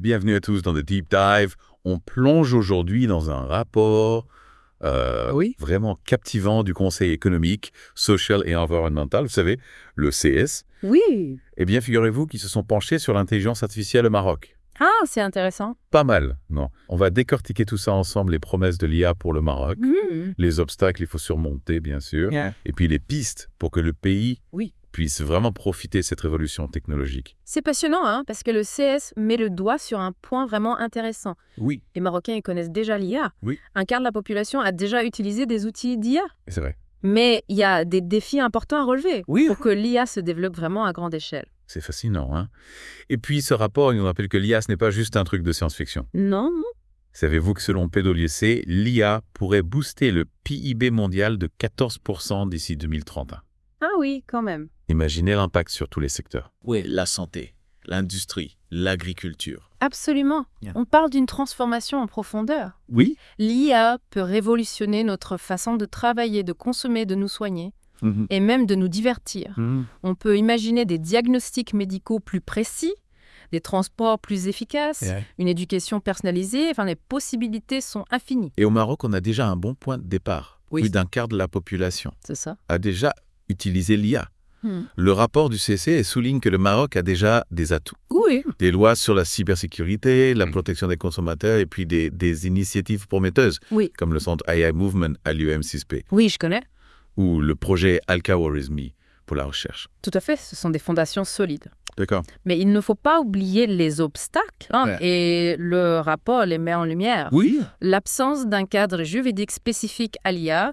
Bienvenue à tous dans The Deep Dive. On plonge aujourd'hui dans un rapport vraiment captivant du Conseil économique, social et environnemental, vous savez, le CS. Oui. Eh bien, figurez-vous qu'ils se sont penchés sur l'intelligence artificielle au Maroc. Ah, c'est intéressant. Pas mal, non? On va décortiquer tout ça ensemble, les promesses de l'IA pour le Maroc, les obstacles qu'il faut surmonter, bien sûr, et puis les pistes pour que le pays puisse vraiment profiter de cette révolution technologique. C'est passionnant, hein, parce que le CS met le doigt sur un point vraiment intéressant. Oui. Les Marocains, ils connaissent déjà l'IA. Oui. Un quart de la population a déjà utilisé des outils d'IA. C'est vrai. Mais il y a des défis importants à relever pour que l'IA se développe vraiment à grande échelle. C'est fascinant, hein? Et puis, ce rapport, il nous rappelle que l'IA, ce n'est pas juste un truc de science-fiction. Non. Savez-vous que selon PwC, l'IA pourrait booster le PIB mondial de 14% d'ici 2030? Ah oui, quand même. Imaginez l'impact sur tous les secteurs. Oui, la santé, l'industrie, l'agriculture. Absolument. On parle d'une transformation en profondeur. Oui. L'IA peut révolutionner notre façon de travailler, de consommer, de nous soigner. Et même de nous divertir. On peut imaginer des diagnostics médicaux plus précis, des transports plus efficaces, une éducation personnalisée. Enfin, les possibilités sont infinies. Et au Maroc, on a déjà un bon point de départ. Plus d'un quart de la population a déjà utilisé l'IA. Le rapport du CC souligne que le Maroc a déjà des atouts. Oui. Des lois sur la cybersécurité, la protection des consommateurs et puis des initiatives prometteuses, comme le centre AI Movement à l'UM6P. Oui, je connais. Ou le projet Al-Khawarizmi pour la recherche. Tout à fait, ce sont des fondations solides. D'accord. Mais il ne faut pas oublier les obstacles, et le rapport les met en lumière. Oui. L'absence d'un cadre juridique spécifique à l'IA,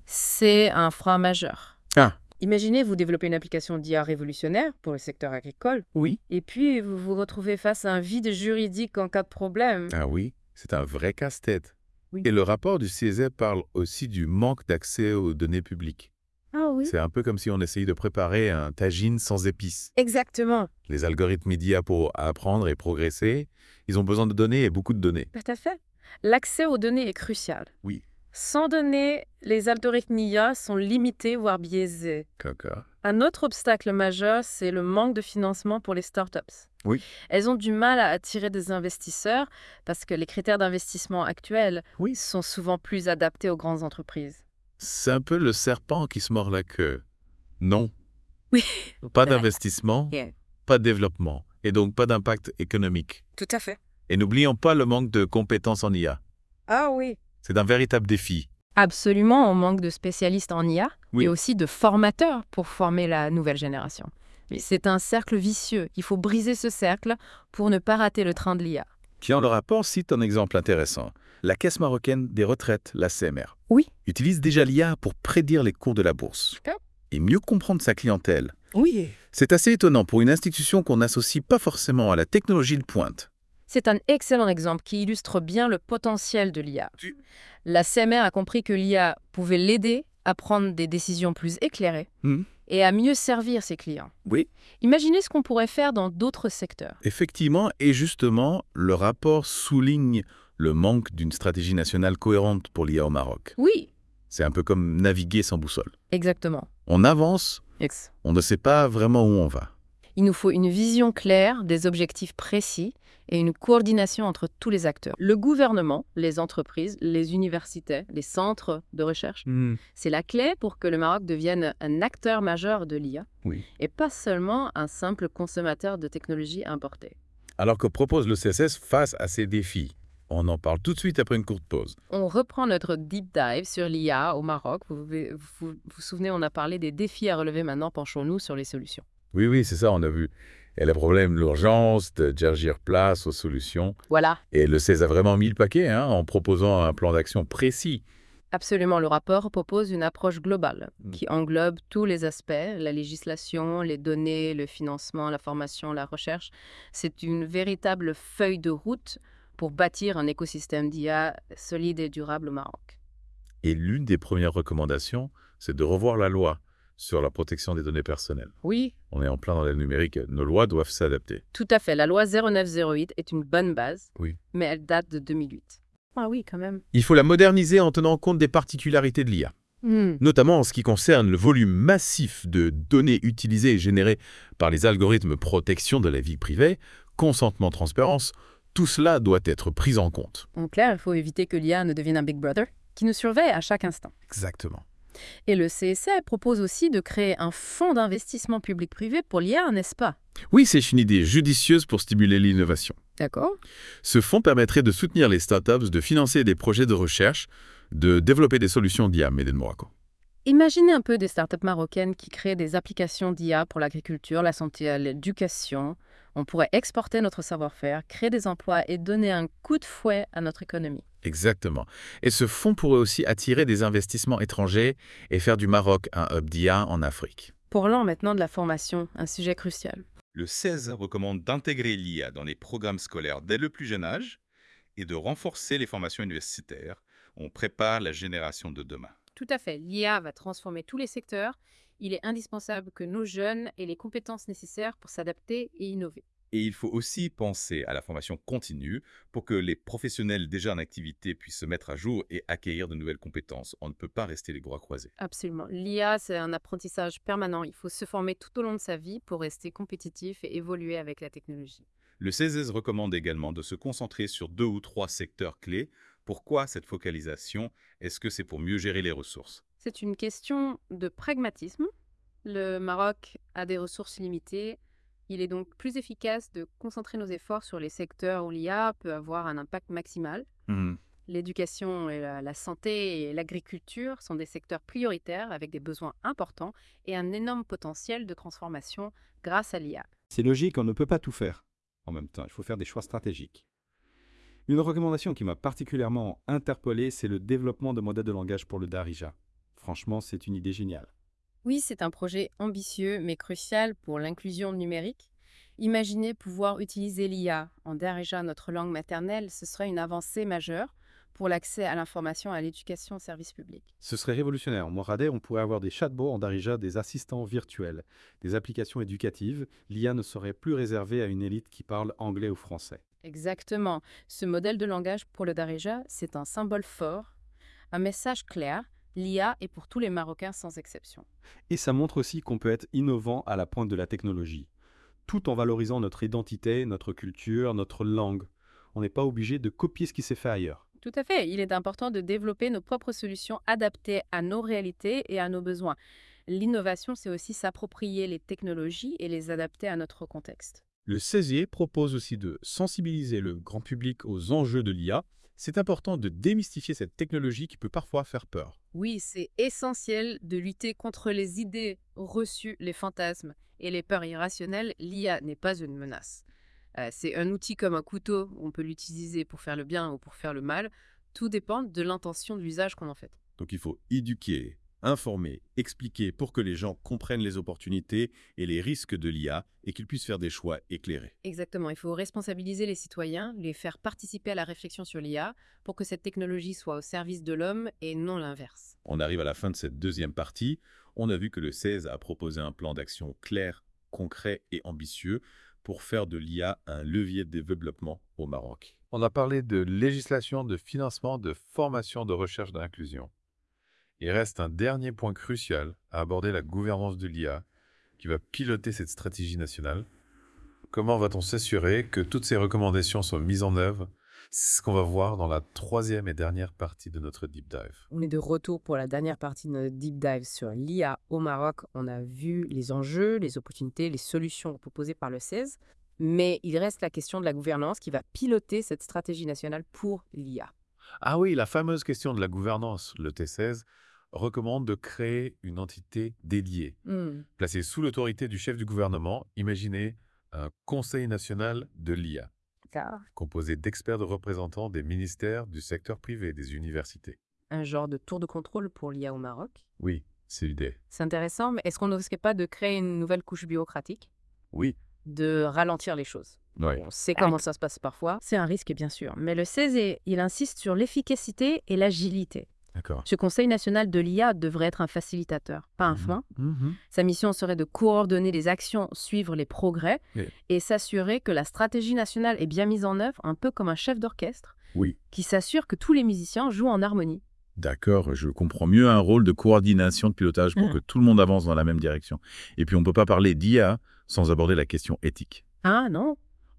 c'est un frein majeur. Ah. Imaginez, vous développez une application d'IA révolutionnaire pour le secteur agricole, et puis vous vous retrouvez face à un vide juridique en cas de problème. Ah oui, c'est un vrai casse-tête. Et le rapport du CESE parle aussi du manque d'accès aux données publiques. Ah oui. C'est un peu comme si on essayait de préparer un tagine sans épices. Exactement. Les algorithmes d'IA pour apprendre et progresser, ils ont besoin de données et beaucoup de données. Tout à fait. L'accès aux données est crucial. Oui. Sans données, les algorithmes IA sont limités, voire biaisés. D'accord. Un autre obstacle majeur, c'est le manque de financement pour les startups. Oui. Elles ont du mal à attirer des investisseurs parce que les critères d'investissement actuels sont souvent plus adaptés aux grandes entreprises. C'est un peu le serpent qui se mord la queue. Non. Oui. Pas d'investissement, pas de développement, et donc pas d'impact économique. Tout à fait. Et n'oublions pas le manque de compétences en IA. Ah oui. C'est un véritable défi. Absolument, on manque de spécialistes en IA et aussi de formateurs pour former la nouvelle génération. C'est un cercle vicieux. Il faut briser ce cercle pour ne pas rater le train de l'IA. Qui, en le rapport, cite un exemple intéressant. La Caisse marocaine des retraites, la CMR, utilise déjà l'IA pour prédire les cours de la bourse et mieux comprendre sa clientèle. Oui. C'est assez étonnant pour une institution qu'on n'associe pas forcément à la technologie de pointe. C'est un excellent exemple qui illustre bien le potentiel de l'IA. La CMR a compris que l'IA pouvait l'aider à prendre des décisions plus éclairées et à mieux servir ses clients. Oui. Imaginez ce qu'on pourrait faire dans d'autres secteurs. Effectivement, et justement, le rapport souligne le manque d'une stratégie nationale cohérente pour l'IA au Maroc. Oui. C'est un peu comme naviguer sans boussole. Exactement. On avance, on ne sait pas vraiment où on va. Il nous faut une vision claire, des objectifs précis et une coordination entre tous les acteurs. Le gouvernement, les entreprises, les universités, les centres de recherche, c'est la clé pour que le Maroc devienne un acteur majeur de l'IA et pas seulement un simple consommateur de technologies importées. Alors que propose le CSS face à ces défis? On en parle tout de suite après une courte pause. On reprend notre deep dive sur l'IA au Maroc. Vous vous souvenez, on a parlé des défis à relever. Maintenant, penchons-nous sur les solutions. Oui, c'est ça, on a vu. Et le problème, l'urgence de dire place aux solutions. Voilà. Et le CES a vraiment mis le paquet en proposant un plan d'action précis. Absolument, le rapport propose une approche globale qui englobe tous les aspects, la législation, les données, le financement, la formation, la recherche. C'est une véritable feuille de route pour bâtir un écosystème d'IA solide et durable au Maroc. Et l'une des premières recommandations, c'est de revoir la loi sur la protection des données personnelles. Oui. On est en plein dans le numérique, nos lois doivent s'adapter. Tout à fait, la loi 0908 est une bonne base, mais elle date de 2008. Ah oui, quand même. Il faut la moderniser en tenant compte des particularités de l'IA, notamment en ce qui concerne le volume massif de données utilisées et générées par les algorithmes protection de la vie privée, consentement, transparence. Tout cela doit être pris en compte. En clair, il faut éviter que l'IA ne devienne un Big Brother qui nous surveille à chaque instant. Exactement. Et le CSA propose aussi de créer un fonds d'investissement public-privé pour l'IA, n'est-ce pas? Oui, c'est une idée judicieuse pour stimuler l'innovation. D'accord. Ce fonds permettrait de soutenir les startups, de financer des projets de recherche, de développer des solutions d'IA made in Morocco. Imaginez un peu des startups marocaines qui créent des applications d'IA pour l'agriculture, la santé, l'éducation. On pourrait exporter notre savoir-faire, créer des emplois et donner un coup de fouet à notre économie. Exactement. Et ce fonds pourrait aussi attirer des investissements étrangers et faire du Maroc un hub d'IA en Afrique. Parlons maintenant de la formation, un sujet crucial. Le 16 recommande d'intégrer l'IA dans les programmes scolaires dès le plus jeune âge et de renforcer les formations universitaires. On prépare la génération de demain. Tout à fait. L'IA va transformer tous les secteurs. Il est indispensable que nos jeunes aient les compétences nécessaires pour s'adapter et innover. Et il faut aussi penser à la formation continue pour que les professionnels déjà en activité puissent se mettre à jour et acquérir de nouvelles compétences. On ne peut pas rester les bras croisés. Absolument. L'IA, c'est un apprentissage permanent. Il faut se former tout au long de sa vie pour rester compétitif et évoluer avec la technologie. Le CESES recommande également de se concentrer sur 2 ou 3 secteurs clés. Pourquoi cette focalisation? Est-ce que c'est pour mieux gérer les ressources? C'est une question de pragmatisme. Le Maroc a des ressources limitées. Il est donc plus efficace de concentrer nos efforts sur les secteurs où l'IA peut avoir un impact maximal. L'éducation, et la santé et l'agriculture sont des secteurs prioritaires avec des besoins importants et un énorme potentiel de transformation grâce à l'IA. C'est logique, on ne peut pas tout faire. En même temps, il faut faire des choix stratégiques. Une recommandation qui m'a particulièrement interpellé, c'est le développement de modèles de langage pour le Darija. Franchement, c'est une idée géniale. Oui, c'est un projet ambitieux mais crucial pour l'inclusion numérique. Imaginez pouvoir utiliser l'IA en Darija, notre langue maternelle, ce serait une avancée majeure pour l'accès à l'information et à l'éducation au service public. Ce serait révolutionnaire. En Moradais, on pourrait avoir des chatbots en Darija, des assistants virtuels, des applications éducatives. L'IA ne serait plus réservée à une élite qui parle anglais ou français. Exactement. Ce modèle de langage pour le Darija, c'est un symbole fort, un message clair. L'IA est pour tous les Marocains sans exception. Et ça montre aussi qu'on peut être innovant à la pointe de la technologie, tout en valorisant notre identité, notre culture, notre langue. On n'est pas obligé de copier ce qui s'est fait ailleurs. Tout à fait. Il est important de développer nos propres solutions adaptées à nos réalités et à nos besoins. L'innovation, c'est aussi s'approprier les technologies et les adapter à notre contexte. Le CESIE propose aussi de sensibiliser le grand public aux enjeux de l'IA. C'est important de démystifier cette technologie qui peut parfois faire peur. Oui, c'est essentiel de lutter contre les idées reçues, les fantasmes et les peurs irrationnelles. L'IA n'est pas une menace. C'est un outil comme un couteau. On peut l'utiliser pour faire le bien ou pour faire le mal. Tout dépend de l'intention de l'usage qu'on en fait. Donc il faut éduquer, informer, expliquer pour que les gens comprennent les opportunités et les risques de l'IA et qu'ils puissent faire des choix éclairés. Exactement, il faut responsabiliser les citoyens, les faire participer à la réflexion sur l'IA pour que cette technologie soit au service de l'homme et non l'inverse. On arrive à la fin de cette deuxième partie. On a vu que le 16 a proposé un plan d'action clair, concret et ambitieux pour faire de l'IA un levier de développement au Maroc. On a parlé de législation, de financement, de formation, de recherche d'inclusion. Il reste un dernier point crucial à aborder, la gouvernance de l'IA, qui va piloter cette stratégie nationale. Comment va-t-on s'assurer que toutes ces recommandations sont mises en œuvre? C'est ce qu'on va voir dans la troisième et dernière partie de notre Deep Dive. On est de retour pour la dernière partie de notre Deep Dive sur l'IA au Maroc. On a vu les enjeux, les opportunités, les solutions proposées par le 16. Mais il reste la question de la gouvernance qui va piloter cette stratégie nationale pour l'IA. Ah oui, la fameuse question de la gouvernance. Le T16 recommande de créer une entité dédiée, placée sous l'autorité du chef du gouvernement. Imaginez un Conseil national de l'IA, composé d'experts de représentants des ministères, du secteur privé, des universités. Un genre de tour de contrôle pour l'IA au Maroc? Oui, c'est l'idée. C'est intéressant, mais est-ce qu'on ne risquait pas de créer une nouvelle couche bureaucratique? Oui. De ralentir les choses? Oui. On sait comment ça se passe parfois. C'est un risque, bien sûr. Mais le 16, il insiste sur l'efficacité et l'agilité. D'accord. Ce Conseil national de l'IA devrait être un facilitateur, pas un frein. Sa mission serait de coordonner les actions, suivre les progrès et s'assurer que la stratégie nationale est bien mise en œuvre, un peu comme un chef d'orchestre qui s'assure que tous les musiciens jouent en harmonie. D'accord, je comprends mieux un rôle de coordination, de pilotage pour que tout le monde avance dans la même direction. Et puis on ne peut pas parler d'IA sans aborder la question éthique. Ah non?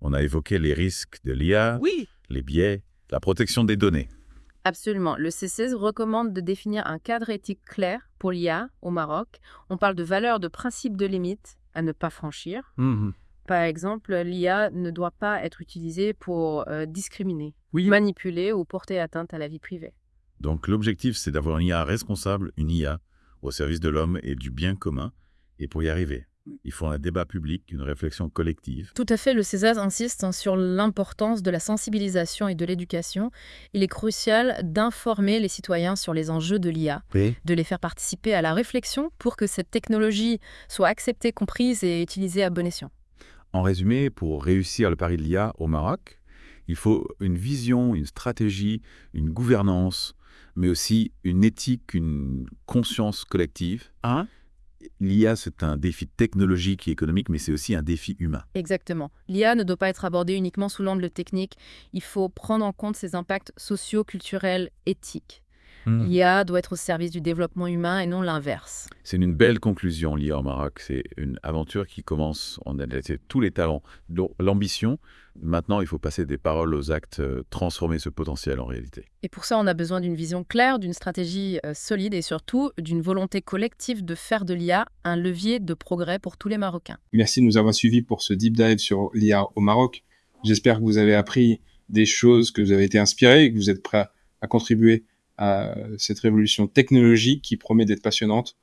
On a évoqué les risques de l'IA, les biais, la protection des données. Absolument. Le C16 recommande de définir un cadre éthique clair pour l'IA au Maroc. On parle de valeurs, de principes de limites à ne pas franchir. Par exemple, l'IA ne doit pas être utilisée pour discriminer, manipuler ou porter atteinte à la vie privée. Donc l'objectif, c'est d'avoir une IA responsable, une IA au service de l'homme et du bien commun. Et pour y arriver, il faut un débat public, une réflexion collective. Tout à fait, le CESAS insiste sur l'importance de la sensibilisation et de l'éducation. Il est crucial d'informer les citoyens sur les enjeux de l'IA, de les faire participer à la réflexion pour que cette technologie soit acceptée, comprise et utilisée à bon escient. En résumé, pour réussir le pari de l'IA au Maroc, il faut une vision, une stratégie, une gouvernance, mais aussi une éthique, une conscience collective. L'IA, c'est un défi technologique et économique, mais c'est aussi un défi humain. Exactement. L'IA ne doit pas être abordée uniquement sous l'angle technique. Il faut prendre en compte ses impacts sociaux, culturels, éthiques. L'IA doit être au service du développement humain et non l'inverse. C'est une belle conclusion, l'IA au Maroc. C'est une aventure qui commence, on a laissé tous les talents, l'ambition. Maintenant, il faut passer des paroles aux actes, transformer ce potentiel en réalité. Et pour ça, on a besoin d'une vision claire, d'une stratégie solide et surtout d'une volonté collective de faire de l'IA un levier de progrès pour tous les Marocains. Merci de nous avoir suivis pour ce deep dive sur l'IA au Maroc. J'espère que vous avez appris des choses, que vous avez été inspirés et que vous êtes prêts à contribuer à cette révolution technologique qui promet d'être passionnante